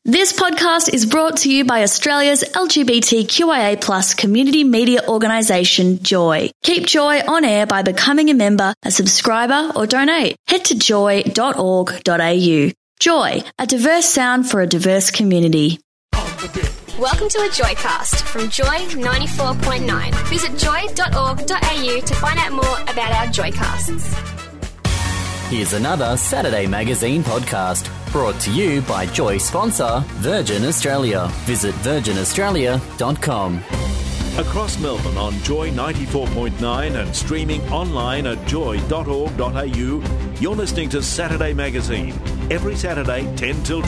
This podcast is brought to you by Australia's LGBTQIA+ community media organisation, Joy. Keep Joy on air by becoming a member, a subscriber or donate. Head to joy.org.au. Joy, a diverse sound for a diverse community. Welcome to a Joycast from Joy 94.9. Visit joy.org.au to find out more about our Joycasts. Here's another Saturday Magazine podcast brought to you by Joy sponsor Virgin Australia. Visit virginaustralia.com. Across Melbourne on Joy 94.9 and streaming online at joy.org.au, you're listening to Saturday Magazine, every Saturday 10 till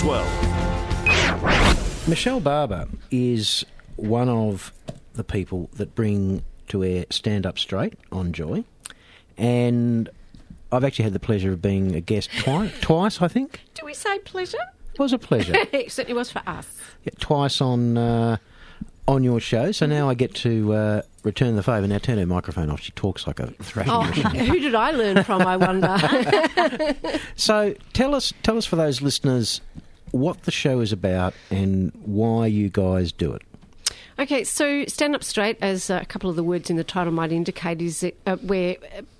12. Michelle Barber is one of the people that bring to air Stand Up Straight on Joy, and I've actually had the pleasure of being a guest twice, I think. Do we say pleasure? It was a pleasure. It certainly was for us. Yeah, twice on your show, so now I get to return the favour. Now turn her microphone off. She talks like a thrashing machine. Who did I learn from, I wonder? So tell us for those listeners what the show is about and why you guys do it. Okay, so Stand Up Straight, as a couple of the words in the title might indicate, is where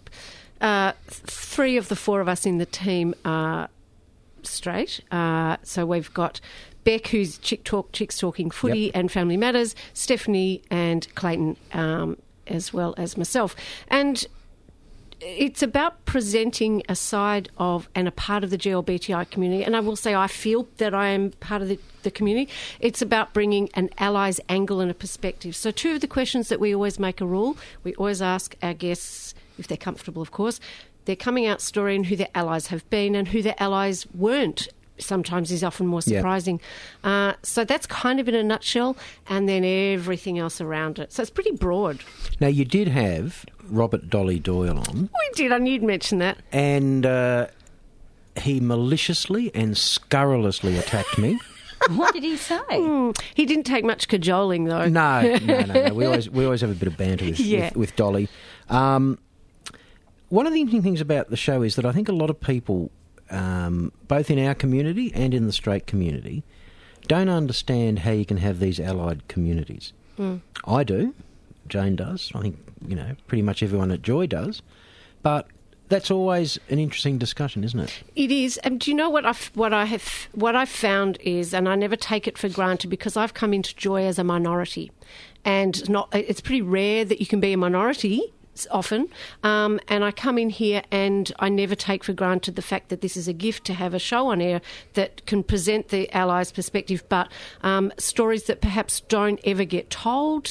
three of the four of us in the team are straight. So we've got Beck, who's Chicks Talking Footy and Family Matters, Stephanie and Clayton, as well as myself. And it's about presenting a side of and a part of the GLBTI community. And I will say I feel that I am part of the community. It's about bringing an ally's angle and a perspective. So two of the questions that we always make a rule, we always ask our guests, if they're comfortable, of course, their coming out story and who their allies have been and who their allies weren't. Sometimes is often more surprising. So that's kind of in a nutshell, and then everything else around it. So it's pretty broad. Now, you did have Robert Dolly Doyle on. We did, and you'd mention that. And he maliciously and scurrilously attacked me. What did he say? He didn't take much cajoling, though. No. We always have a bit of banter with Dolly. One of the interesting things about the show is that I think a lot of people, both in our community and in the straight community, don't understand how you can have these allied communities. I do. Jane does. I think, pretty much everyone at Joy does. But that's always an interesting discussion, isn't it? It is. And do you know what I've found is, and I never take it for granted because I've come into Joy as a minority, and it's pretty rare that you can be a minority often, and I come in here and I never take for granted the fact that this is a gift to have a show on air that can present the allies' perspective, but stories that perhaps don't ever get told.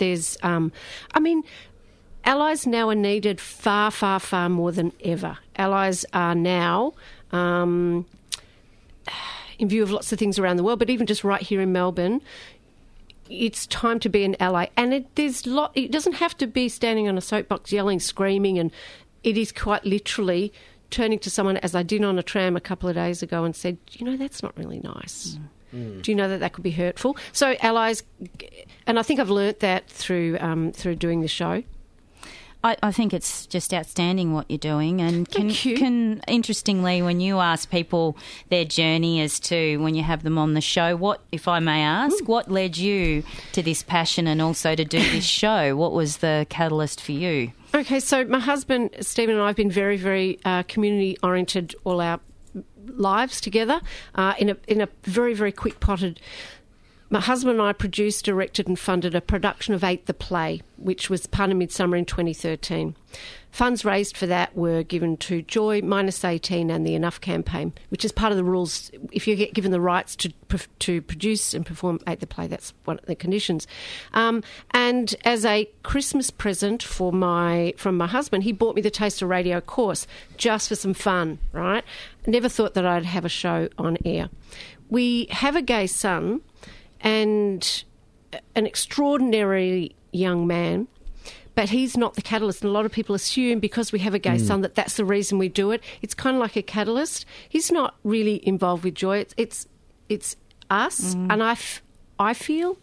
Allies now are needed far, far, far more than ever. Allies are now, in view of lots of things around the world, but even just right here in Melbourne, it's time to be an ally. And it doesn't have to be standing on a soapbox yelling, screaming, and it is quite literally turning to someone, as I did on a tram a couple of days ago, and said, that's not really nice. Do you know that could be hurtful? So allies, and I think I've learnt that through doing the show. I think it's just outstanding what you're doing, and can interestingly, when you ask people their journey as to when you have them on the show, what, if I may ask, what led you to this passion and also to do this show? What was the catalyst for you? Okay, so my husband Stephen and I have been very, very community oriented all our lives together. In a very, very quick potted. My husband and I produced, directed and funded a production of Ate the Play, which was part of Midsummer in 2013. Funds raised for that were given to Joy, -18 and the Enough campaign, which is part of the rules. If you get given the rights to produce and perform Ate the Play, that's one of the conditions. And as a Christmas present from my husband, he bought me the Taster Radio course just for some fun, right? Never thought that I'd have a show on air. We have a gay son and an extraordinary young man, but he's not the catalyst. And a lot of people assume because we have a gay son that that's the reason we do it. It's kind of like a catalyst. He's not really involved with Joy. It's us, and I feel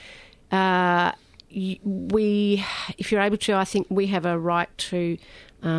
if you're able to, I think we have a right to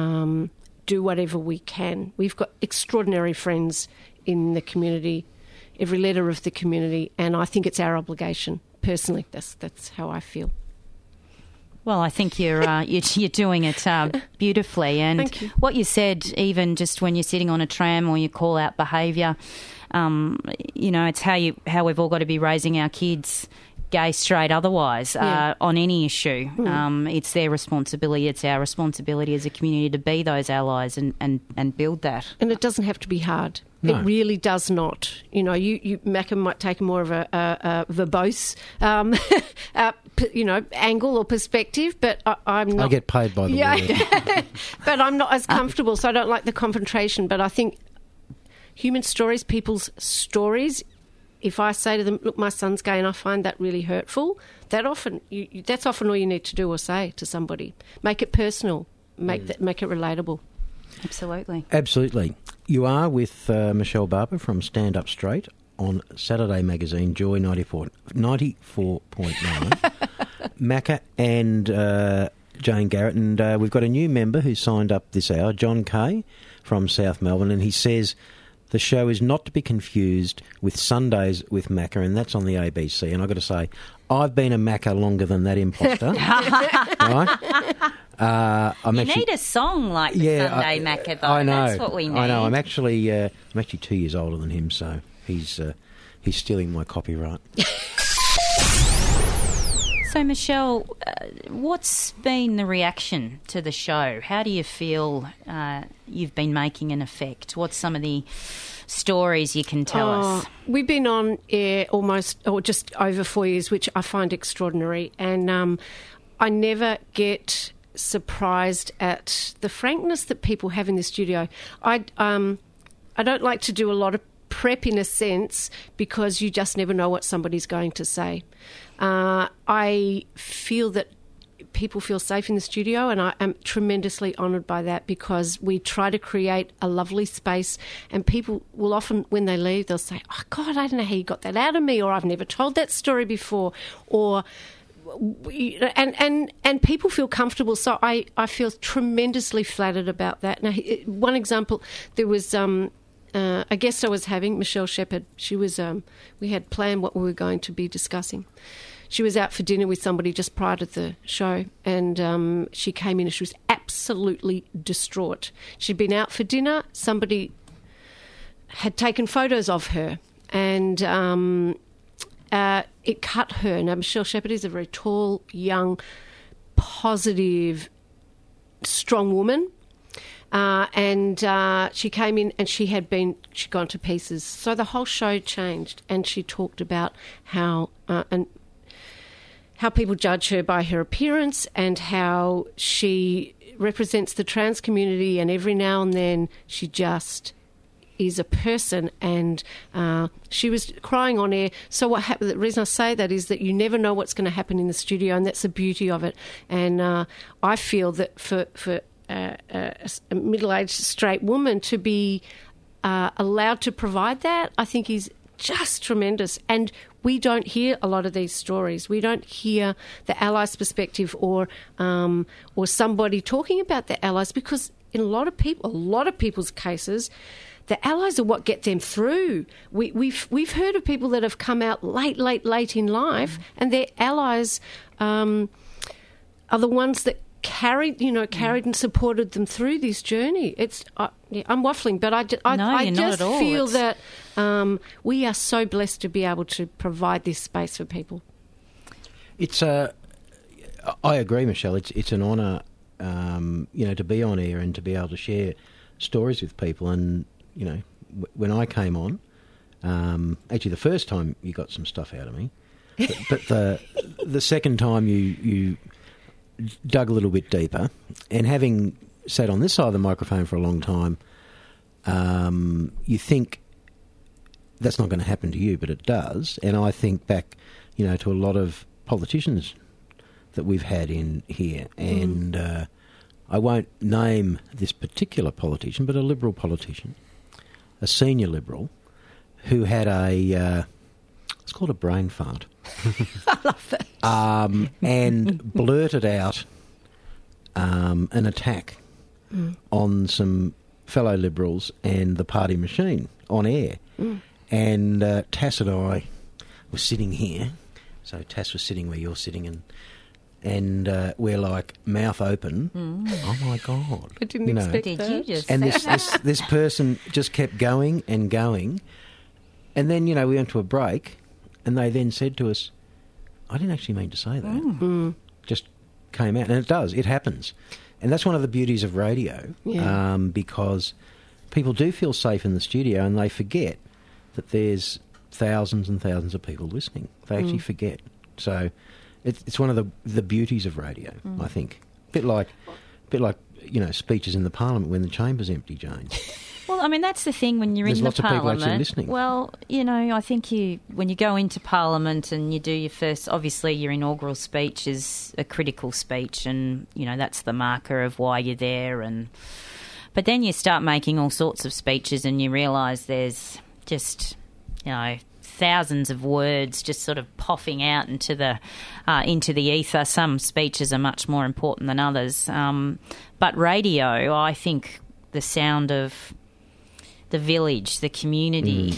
do whatever we can. We've got extraordinary friends in the community every letter of the community, and I think it's our obligation. Personally, that's how I feel. Well, I think you're doing it beautifully, and Thank you. What you said, even just when you're sitting on a tram or you call out behaviour, it's how we've all got to be raising our kids, gay, straight, otherwise, on any issue. It's their responsibility. It's our responsibility as a community to be those allies and build that. And it doesn't have to be hard. No. It really does not. Macca might take more of a verbose, angle or perspective, but I'm not. I get paid by the word. But I'm not as comfortable, so I don't like the confrontation. But I think human stories, people's stories, if I say to them, look, my son's gay, and I find that really hurtful, that's often all you need to do or say to somebody. Make it personal. Make it relatable. Absolutely. You are with Michelle Barber from Stand Up Straight on Saturday Magazine, Joy 94.9. Macca and Jane Garrett. And we've got a new member who signed up this hour, John Kay from South Melbourne, and he says the show is not to be confused with Sundays with Macca, and that's on the ABC. And I've got to say, I've been a Macca longer than that imposter. Right? You need a song like the Sunday Macca, though. I know. That's what we need. I know. I'm actually 2 years older than him, so he's stealing my copyright. So, Michelle, what's been the reaction to the show? How do you feel you've been making an effect? What's some of the stories you can tell us? We've been on air just over 4 years, which I find extraordinary. And I never get surprised at the frankness that people have in the studio. I don't like to do a lot of prep in a sense because you just never know what somebody's going to say. I feel that people feel safe in the studio, and I am tremendously honoured by that because we try to create a lovely space, and people will often, when they leave, they'll say, oh, God, I don't know how you got that out of me, or I've never told that story before, or... And people feel comfortable, so I feel tremendously flattered about that. Now, one example, there was a guest I was having, Michelle Shepherd. She was we had planned what we were going to be discussing. She was out for dinner with somebody just prior to the show, and she came in and she was absolutely distraught. She'd been out for dinner. Somebody had taken photos of her, and it cut her. Now, Michelle Shepherd is a very tall, young, positive, strong woman. And she came in and she'd gone to pieces. So the whole show changed, and she talked about how people judge her by her appearance and how she represents the trans community, and every now and then she just is a person, and she was crying on air. So what happened? The reason I say that is that you never know what's going to happen in the studio, and that's the beauty of it. And I feel that for a middle-aged straight woman to be allowed to provide that, I think is just tremendous. And we don't hear a lot of these stories. We don't hear the allies' perspective or somebody talking about the allies, because in a lot of people's cases, the allies are what get them through. We've heard of people that have come out late in life, and their allies are the ones that carried and supported them through this journey. I'm waffling, but I just feel that we are so blessed to be able to provide this space for people. I agree, Michelle. It's an honour, to be on air and to be able to share stories with people. And when I came on, actually the first time you got some stuff out of me, but the second time you dug a little bit deeper, and having sat on this side of the microphone for a long time, you think that's not going to happen to you, but it does. And I think back, to a lot of politicians that we've had in here, and I won't name this particular politician, but a Liberal politician, a senior Liberal, who had it's called a brain fart. I love that. And blurted out an attack on some fellow Liberals and the party machine on air. And Tass and I were sitting here. So Tass was sitting where you're sitting, and we're like mouth open. Oh my God! I didn't expect Did that. you just? And this person just kept going and going, and then we went to a break, and they then said to us, "I didn't actually mean to say that." Just came out, and it happens, and that's one of the beauties of radio, because people do feel safe in the studio, and they forget that there's thousands and thousands of people listening. They actually forget. So it's one of the beauties of radio, I think. Bit like speeches in the Parliament when the chamber's empty, Jane. Well, I mean, that's the thing when you're There's in the lots of people Parliament. actually listening. Well, I think when you go into Parliament and you do your first, obviously your inaugural speech is a critical speech, and that's the marker of why you're there. But then you start making all sorts of speeches, and you realise there's just thousands of words just sort of popping out into the ether. Some speeches are much more important than others, but radio, I think, the sound of the village, the community,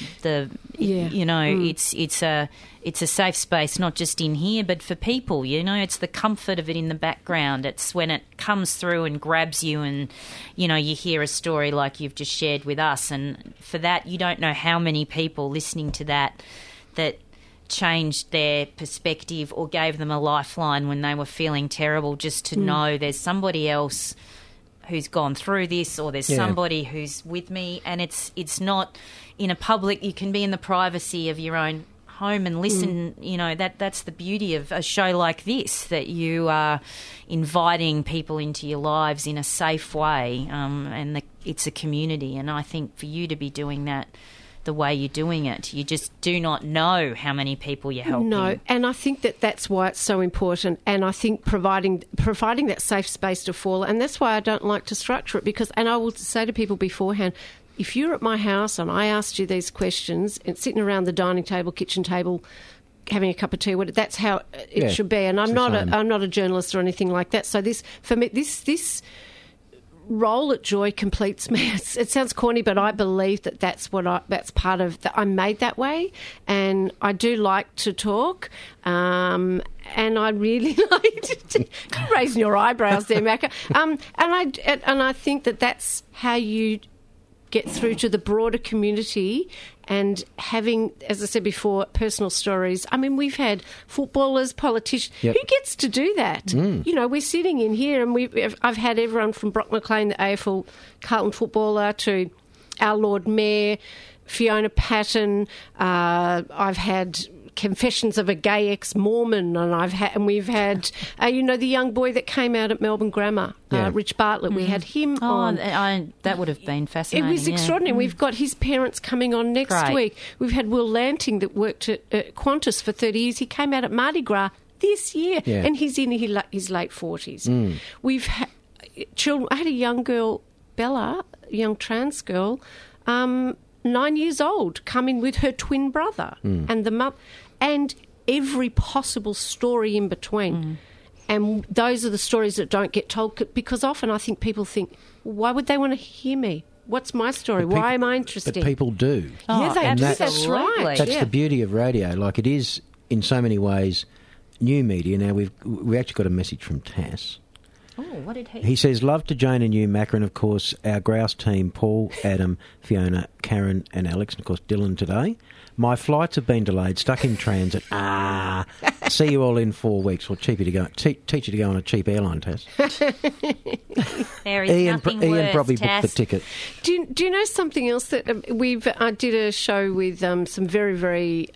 it's a safe space, not just in here, but for people. It's the comfort of it in the background. It's when it comes through and grabs you, and you hear a story like you've just shared with us, and for that you don't know how many people listening to that changed their perspective or gave them a lifeline when they were feeling terrible, just to know there's somebody else who's gone through this, or there's somebody who's with me. And it's not in a public, you can be in the privacy of your own home and listen. That's the beauty of a show like this, that you are inviting people into your lives in a safe way, and it's a community. And I think for you to be doing that the way you're doing it, you just do not know how many people you're helping. No, and I think that's why it's so important. And I think providing that safe space to fall, and that's why I don't like to structure it, and I will say to people beforehand, if you're at my house and I asked you these questions and sitting around the dining table, kitchen table, having a cup of tea, that's how it should be. And I'm not a journalist or anything like that. So this role at Joy completes me. It sounds corny, but I believe that's part of that. I'm made that way, and I do like to talk. And I really like to raising your eyebrows there, Macca. And I think that's how you get through to the broader community, and having, as I said before, personal stories. I mean, we've had footballers, politicians. Yep. Who gets to do that? We're sitting in here, and I've had everyone from Brock McLean, the AFL Carlton footballer, to our Lord Mayor, Fiona Patton. I've had Confessions of a Gay Ex-Mormon, and we've had the young boy that came out at Melbourne Grammar, Rich Bartlett. We had him on. That would have been fascinating. It was extraordinary. We've got his parents coming on next week. We've had Will Lanting that worked at Qantas for 30 years. He came out at Mardi Gras this year, and he's in his late 40s. We've had children. I had a young girl, Bella, a young trans girl, 9 years old, come in with her twin brother and the mum, and every possible story in between. And those are the stories that don't get told, because often I think people think, why would they want to hear me? What's my story? Why am I interested? But people do. Yeah, they do. That's right. That's the beauty of radio. Like, it is, in so many ways, new media. Now, we've actually got a message from Tass. Oh, what did he? He says, love to Jane and you, Macca, and of course our grouse team, Paul, Adam, Fiona, Karen and Alex, and of course Dylan today. My flights have been delayed, stuck in transit. See you all in 4 weeks. Or teach you to go on a cheap airline, Tass. There is Ian nothing worse, Ian probably Tass. booked the ticket. Do you know something else that I did a show with some very, very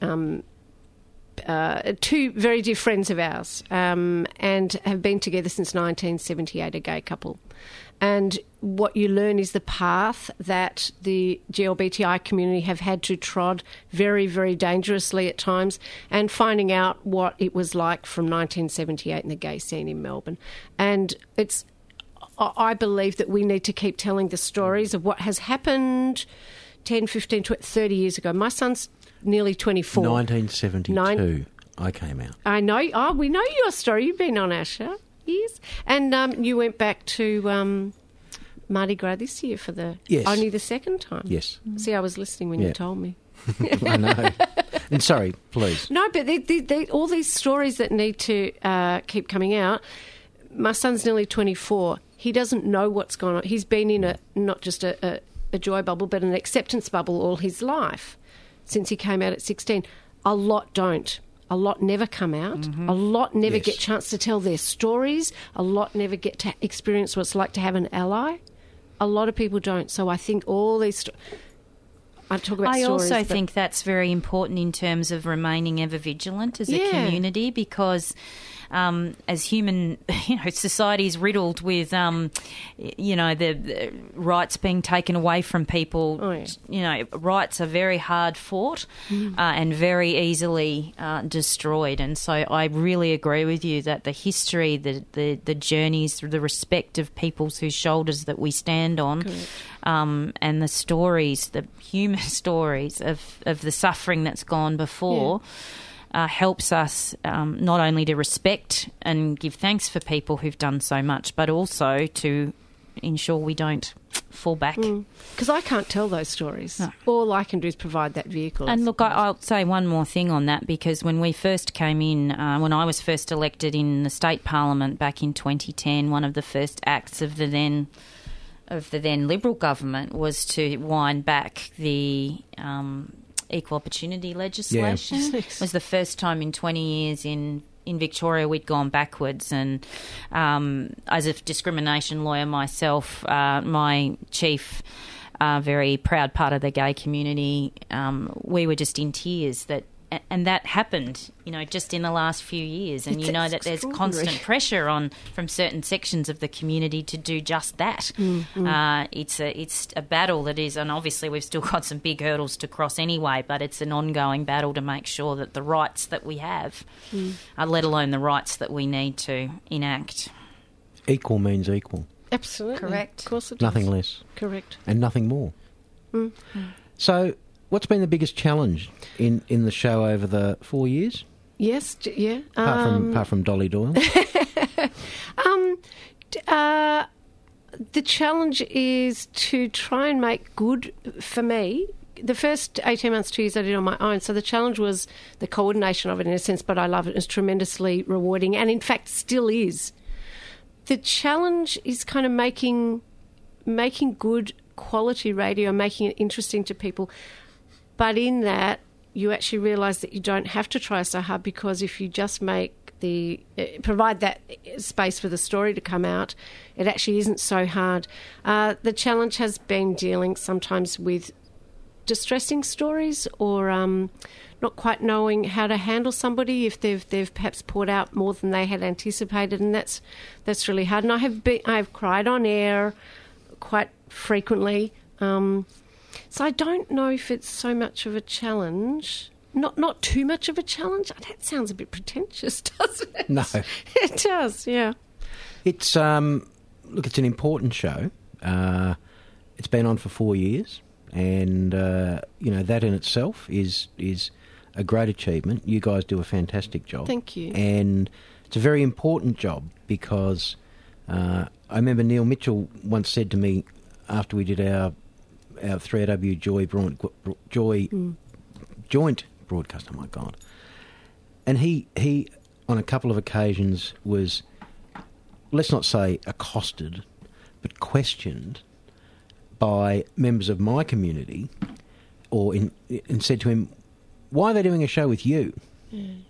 two very dear friends of ours, and have been together since 1978, a gay couple. And what you learn is the path that the GLBTI community have had to trod very, very dangerously at times, and finding out what it was like from 1978 in the gay scene in Melbourne. And I believe that we need to keep telling the stories of what has happened 10, 15, 20, 30 years ago. My son's nearly 24. 1972, I came out. I know. Oh, we know your story. You've been on our show. Yes. And you went back to Mardi Gras this year for only the second time. Yes. See, I was listening when you told me. I know. And sorry, please. No, but all these stories that need to keep coming out. My son's nearly 24. He doesn't know what's going on. He's been in not just a joy bubble, but an acceptance bubble all his life since he came out at 16. A lot don't. A lot never come out. Mm-hmm. A lot never get a chance to tell their stories. A lot never get to experience what it's like to have an ally. A lot of people don't. So I think all these... I also think that's very important in terms of remaining ever vigilant as a community, because as human, society is riddled with, the rights being taken away from people. Oh, yeah. Rights are very hard fought and very easily destroyed. And so I really agree with you that the history, the journeys, the respect of peoples whose shoulders that we stand on, and the stories, the human stories of the suffering that's gone before, helps us not only to respect and give thanks for people who've done so much, but also to ensure we don't fall back. Because I can't tell those stories. No. All I can do is provide that vehicle. And look, I'll say one more thing on that, because when we first came in, when I was first elected in the state parliament back in 2010, one of the first acts of the then Liberal government was to wind back the equal opportunity legislation. Yeah. It was the first time in 20 years in Victoria we'd gone backwards. And as a discrimination lawyer myself, my chief, very proud part of the gay community, we were just in tears and that happened, just in the last few years. And that there's constant pressure from certain sections of the community to do just that. Mm-hmm. It's a battle that is, and obviously we've still got some big hurdles to cross anyway, but it's an ongoing battle to make sure that the rights that we have, let alone the rights that we need to enact. Equal means equal. Absolutely. Correct. Of course it nothing is. Less. Correct. And nothing more. Mm-hmm. So... what's been the biggest challenge in the show over the 4 years? Yes, yeah. Apart from Dolly Doyle? The challenge is to try and make good, for me, the first 18 months, 2 years I did on my own. So the challenge was the coordination of it in a sense, but I love it. It's tremendously rewarding and in fact still is. The challenge is kind of making good quality radio, making it interesting to people. But in that, you actually realise that you don't have to try so hard, because if you just provide that space for the story to come out, it actually isn't so hard. The challenge has been dealing sometimes with distressing stories or not quite knowing how to handle somebody if they've perhaps poured out more than they had anticipated, and that's really hard. And I've cried on air quite frequently. So I don't know if it's so much of a challenge. Not too much of a challenge. That sounds a bit pretentious, doesn't it? No. It does, yeah. It's it's an important show. It's been on for 4 years, and that in itself is a great achievement. You guys do a fantastic job. Thank you. And it's a very important job, because I remember Neil Mitchell once said to me after we did our 3AW Joy joint broadcast. Oh my God! And he on a couple of occasions was, let's not say accosted, but questioned by members of my community, and said to him, "Why are they doing a show with you?" Mm.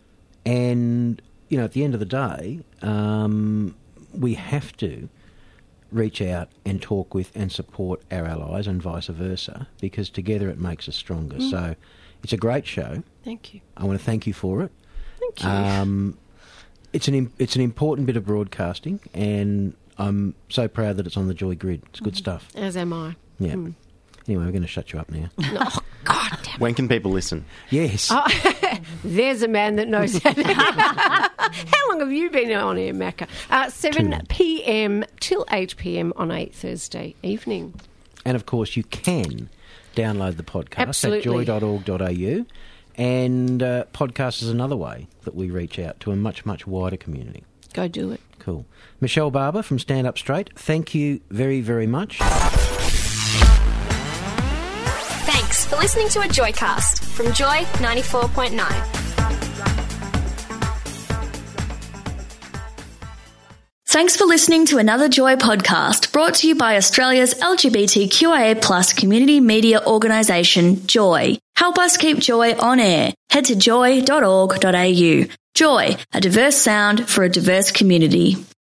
And at the end of the day, we have to reach out and talk with and support our allies and vice versa, because together it makes us stronger. So it's a great show. Thank you. I want to thank you for it. Thank you. It's an important bit of broadcasting, and I'm so proud that it's on the Joy grid. It's good stuff. As am I. Yeah. Anyway, we're going to shut you up now. Oh, God damn it. When can people listen? Yes. Oh, there's a man that knows that. How long have you been on air, Macca? 7 p.m. till 8 p.m. on a Thursday evening. And, of course, you can download the podcast Absolutely. at joy.org.au. And podcast is another way that we reach out to a much, much wider community. Go do it. Cool. Michelle Barber from Stand Up Straight, thank you very, very much. Thanks for listening to a Joycast from Joy 94.9. Thanks for listening to another Joy podcast brought to you by Australia's LGBTQIA+ community media organisation, Joy. Help us keep Joy on air. Head to joy.org.au. Joy, a diverse sound for a diverse community.